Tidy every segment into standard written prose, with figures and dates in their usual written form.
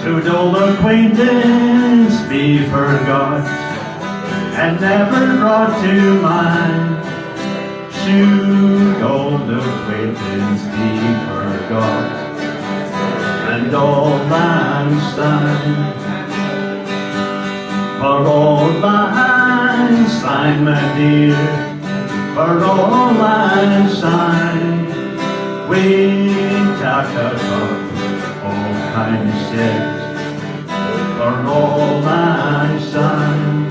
Should old acquaintance be forgot and never brought to mind? Should old acquaintance be forgot and old lang syne? For old lang syne, my dear, for old lang syne, we tak a cup of kindness for old lang syne.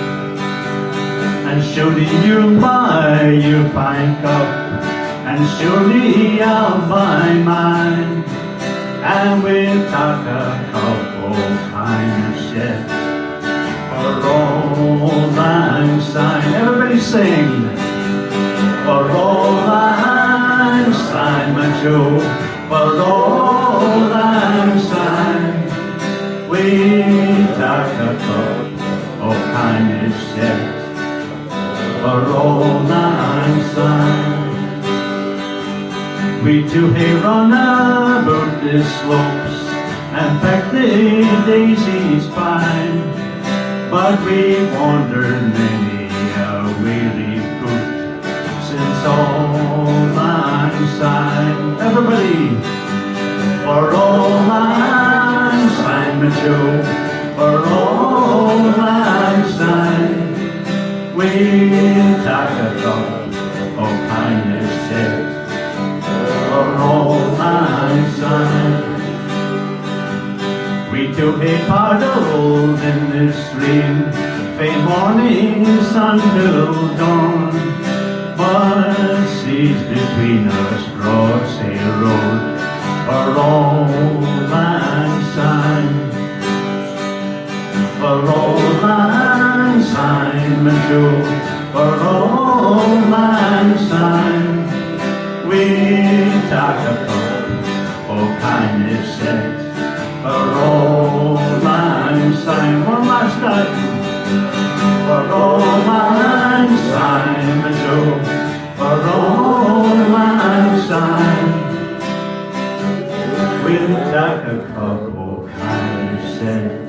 And surely you'll buy your fine cup, and surely I'll buy mine, and we'll tak a cup of kindness yet for old lang syne. Everybody sing. For old lang syne, my Joe, for old lang syne, we tak a cup of kindness yet for old lang syne. We two hae run about the slopes and peck the daisies fine, but we wandered many a weary foot since old lang syne. Everybody, for old lang syne, my Joe, for old lang syne, we'll tak a cup of kindness yet for old lang syne. We two hae paddled in the stream fae mornings until dawn, but seas between us broad sail rode for old lang syne. For old lang syne, my Joe, for old lang syne, we tak a cup of kindness yet for old lang syne. One last time. For old lang syne, my Joe, for old lang syne, we'll tak a cup of kindness yet